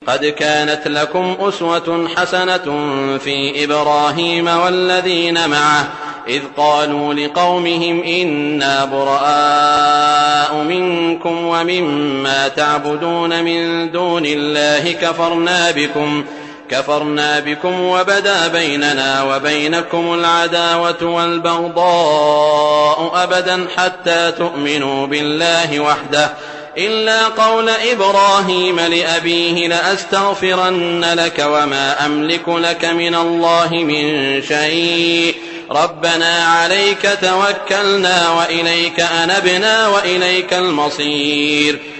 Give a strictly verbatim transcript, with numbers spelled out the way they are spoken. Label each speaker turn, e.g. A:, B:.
A: قد كانت لكم أسوة حسنة في إبراهيم والذين معه إذ قالوا لقومهم إنا براء منكم ومما تعبدون من دون الله كفرنا بكم كفرنا بكم وبدا بيننا وبينكم العداوة والبغضاء أبدا حتى تؤمنوا بالله وحده إلا قول إبراهيم لأبيه لأستغفرن لك وما أملك لك من الله من شيء ربنا عليك توكلنا وإليك أنبنا وإليك المصير